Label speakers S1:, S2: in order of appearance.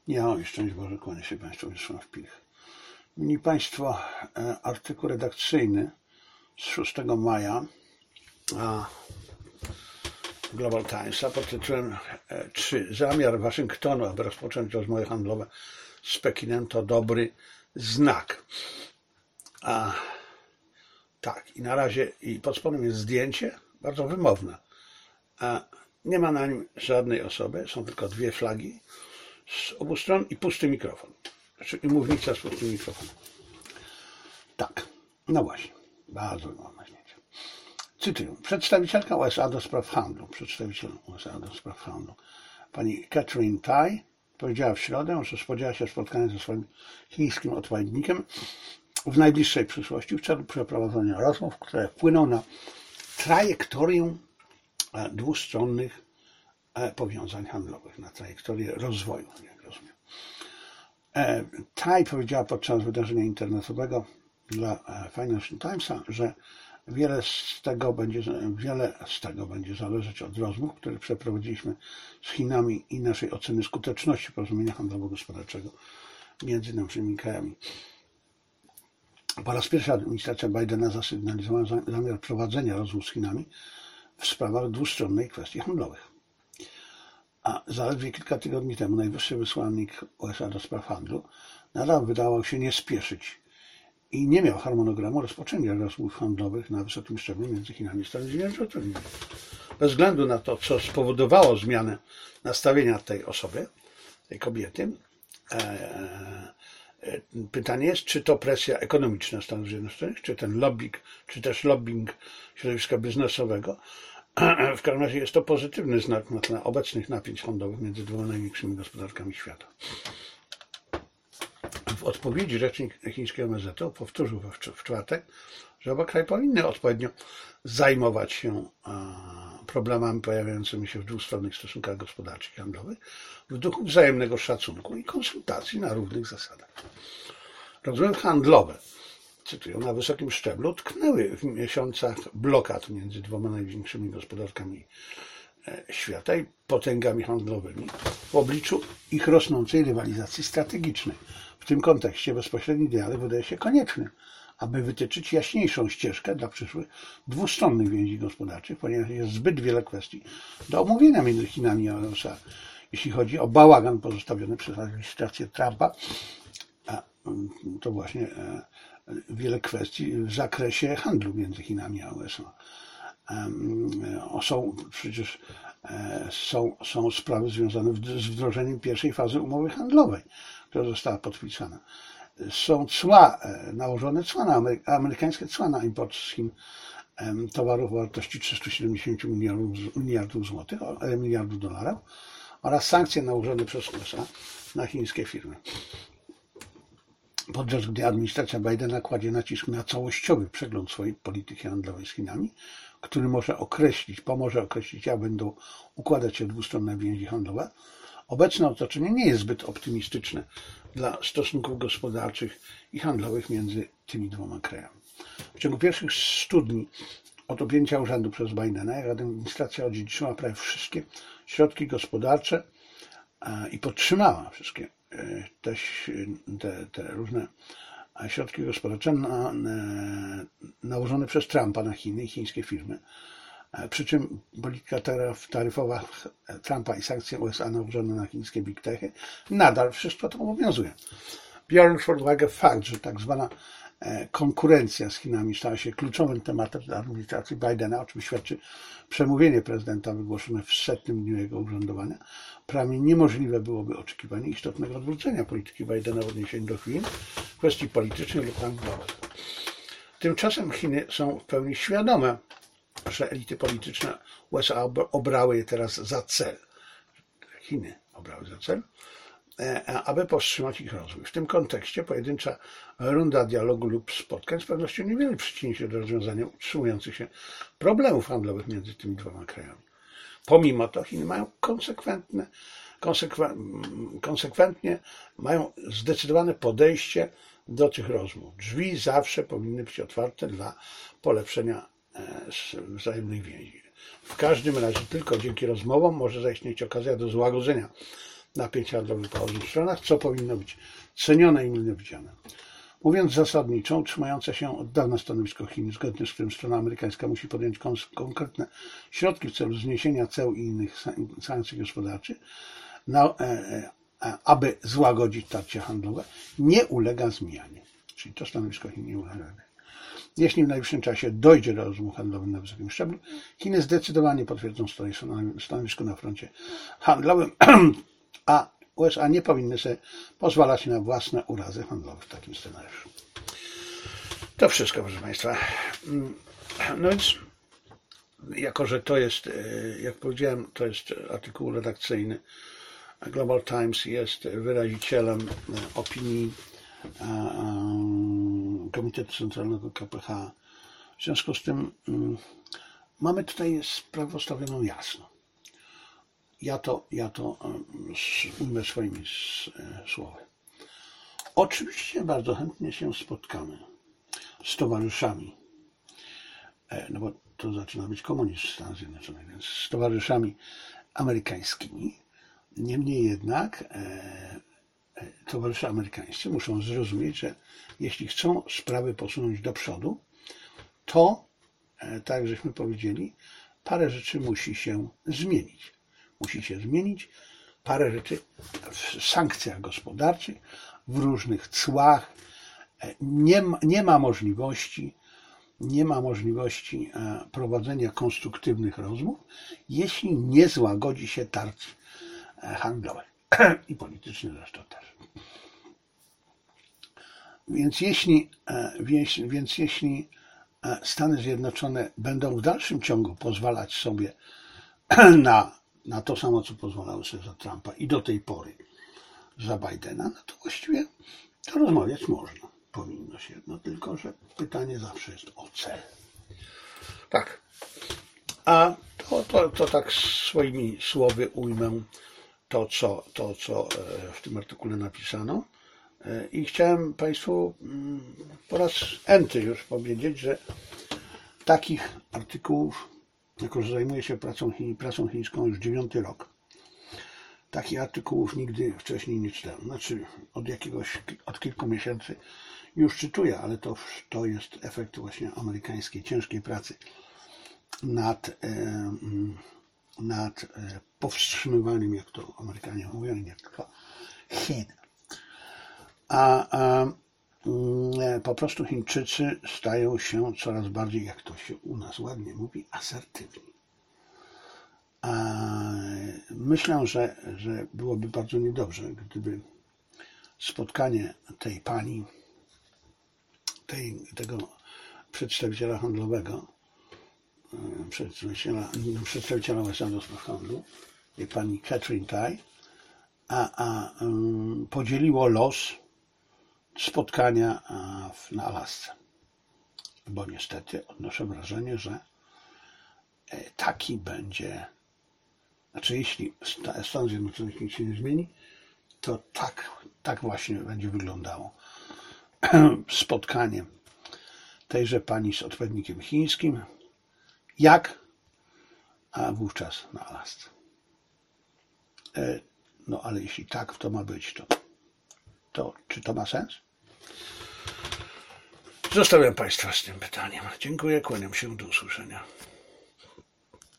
S1: Ja, i szczęść Boże, kłanię się Państwu, Wiesław Pilch. Mili Państwo, artykuł redakcyjny z 6 maja Global Timesa pod tytułem 3. Zamiar Waszyngtonu, aby rozpocząć rozmowy handlowe z Pekinem, to dobry znak. Tak, i na razie pod spodem jest zdjęcie, bardzo wymowne. Nie ma na nim żadnej osoby, są tylko dwie flagi z obu stron i pusty mikrofon. Znaczy mównica z pustym mikrofonem. Tak, no właśnie, bardzo wymowne zdjęcie. Cytuję. Przedstawicielka USA do spraw handlu, pani Katherine Tai powiedziała w środę, że spodziewa się spotkania ze swoim chińskim odpowiednikiem w najbliższej przyszłości w celu przeprowadzenia rozmów, które wpłyną na trajektorię dwustronnych powiązań handlowych, na trajektorię rozwoju, jak rozumiem. Tai powiedziała podczas wydarzenia internetowego dla Financial Timesa, że wiele z tego będzie zależeć od rozmów, które przeprowadziliśmy z Chinami i naszej oceny skuteczności porozumienia handlowo-gospodarczego między naszymi krajami. Po raz pierwszy administracja Bidena zasygnalizowała zamiar prowadzenia rozmów z Chinami w sprawach dwustronnej kwestii handlowych. A zaledwie kilka tygodni temu najwyższy wysłannik USA do spraw handlu nadal wydawał się nie spieszyć i nie miał harmonogramu rozpoczęcia rozmów handlowych na wysokim szczeblu między Chinami i Stanami Zjednoczonymi. Bez względu na to, co spowodowało zmianę nastawienia tej osoby, tej kobiety, pytanie jest, czy to presja ekonomiczna Stanów Zjednoczonych, czy ten lobbying, czy też lobbying środowiska biznesowego. W każdym razie jest to pozytywny znak na tle obecnych napięć handlowych między dwoma największymi gospodarkami świata. W odpowiedzi rzecznik chińskiego MSZ powtórzył w czwartek, że oba kraje powinny odpowiednio zajmować się problemami pojawiającymi się w dwustronnych stosunkach gospodarczych i handlowych w duchu wzajemnego szacunku i konsultacji na równych zasadach. Rozmowy handlowe, cytuję, na wysokim szczeblu tknęły w miesiącach blokad między dwoma największymi gospodarkami świata i potęgami handlowymi w obliczu ich rosnącej rywalizacji strategicznej. W tym kontekście bezpośredni dialog wydaje się konieczny, aby wytyczyć jaśniejszą ścieżkę dla przyszłych dwustronnych więzi gospodarczych, ponieważ jest zbyt wiele kwestii do omówienia między Chinami a USA. Jeśli chodzi o bałagan pozostawiony przez administrację Trumpa, to właśnie wiele kwestii w zakresie handlu między Chinami a USA. Są sprawy związane z wdrożeniem pierwszej fazy umowy handlowej, która została podpisana. Są amerykańskie cła na import z Chin towarów o wartości 370 miliardów dolarów oraz sankcje nałożone przez USA na chińskie firmy. Podczas gdy administracja Bidena kładzie nacisk na całościowy przegląd swojej polityki handlowej z Chinami, który pomoże określić, jak będą układać się dwustronne więzi handlowe, obecne otoczenie nie jest zbyt optymistyczne dla stosunków gospodarczych i handlowych między tymi dwoma krajami. W ciągu pierwszych 100 dni od objęcia urzędu przez Bidena, jak administracja odziedziczyła prawie wszystkie środki gospodarcze i podtrzymała wszystkie te różne środki gospodarcze nałożone przez Trumpa na Chiny i chińskie firmy. Przy czym polityka taryfowa Trumpa i sankcje USA nałożone na chińskie big techy nadal wszystko to obowiązuje. Biorąc pod uwagę fakt, że tak zwana konkurencja z Chinami stała się kluczowym tematem dla administracji Bidena, o czym świadczy przemówienie prezydenta wygłoszone w 100. dniu jego urzędowania, prawie niemożliwe byłoby oczekiwanie istotnego odwrócenia polityki Bidena w odniesieniu do Chin w kwestii politycznej lub handlowej. Tymczasem Chiny są w pełni świadome, że elity polityczne USA obrały je teraz za cel. Chiny obrały za cel, aby powstrzymać ich rozwój. W tym kontekście pojedyncza runda dialogu lub spotkań z pewnością niewiele przyczyni się do rozwiązania utrzymujących się problemów handlowych między tymi dwoma krajami. Pomimo to Chiny mają konsekwentnie mają zdecydowane podejście do tych rozmów. Drzwi zawsze powinny być otwarte dla polepszenia wzajemnych więzi. W każdym razie tylko dzięki rozmowom może zaistnieć okazja do złagodzenia napięć handlowych po obu stronach, co powinno być cenione i mile widziane. Mówiąc zasadniczo, utrzymujące się od dawna stanowisko Chin, zgodnie z którym strona amerykańska musi podjąć konkretne środki w celu zniesienia ceł i innych sankcji gospodarczych, aby złagodzić tarcie handlowe, nie ulega zmianie. Czyli to stanowisko Chin nie ulega zmianie. Jeśli w najbliższym czasie dojdzie do rozmów handlowych na wysokim szczeblu, Chiny zdecydowanie potwierdzą swoje stanowisko na froncie handlowym, a USA nie powinny sobie pozwalać na własne urazy handlowe w takim scenariuszu. To wszystko, proszę Państwa. No więc, jako że to jest, jak powiedziałem, to jest artykuł redakcyjny, Global Times jest wyrazicielem opinii Komitetu Centralnego KPH. W związku z tym mamy tutaj sprawę postawioną jasno. Ja to ujmę swoimi słowy. Oczywiście bardzo chętnie się spotkamy z towarzyszami, no bo to zaczyna być komunizm w Stanach Zjednoczonych, więc z towarzyszami amerykańskimi. Niemniej jednak towarzysze amerykańscy muszą zrozumieć, że jeśli chcą sprawy posunąć do przodu, to, tak jak żeśmy powiedzieli, parę rzeczy musi się zmienić. Musi się zmienić parę rzeczy w sankcjach gospodarczych, w różnych cłach. Nie ma możliwości prowadzenia konstruktywnych rozmów, jeśli nie złagodzi się tarć handlowych i politycznych zresztą też. Więc jeśli Stany Zjednoczone będą w dalszym ciągu pozwalać sobie na to samo, co pozwalały sobie za Trumpa i do tej pory za Bidena, no to właściwie to rozmawiać można. Powinno się. No tylko, że pytanie zawsze jest o cel. Tak. A to tak swoimi słowy ujmę to, co w tym artykule napisano. I chciałem Państwu po raz enty już powiedzieć, że takich artykułów, jako że zajmuję się prasą chińską już 9. rok, takich artykułów nigdy wcześniej nie czytałem. Znaczy od kilku miesięcy już czytuję, ale to jest efekt właśnie amerykańskiej ciężkiej pracy nad powstrzymywaniem, jak to Amerykanie mówią, nie tylko Chin. Po prostu Chińczycy stają się coraz bardziej, jak to się u nas ładnie mówi, asertywni. Myślę, że byłoby bardzo niedobrze, gdyby spotkanie tej pani, tego przedstawiciela handlowego, przedstawiciela USA do spraw handlu, pani Katherine Tai, podzieliło los spotkania na Alasce. Bo niestety odnoszę wrażenie, że taki będzie, znaczy jeśli Stan Zjednoczonych nic się nie zmieni, to tak właśnie będzie wyglądało spotkanie tejże pani z odpowiednikiem chińskim, jak wówczas na Alasce. No ale jeśli tak to ma być, to czy to ma sens? Zostawiam Państwa z tym pytaniem. Dziękuję, kłaniam się, do usłyszenia.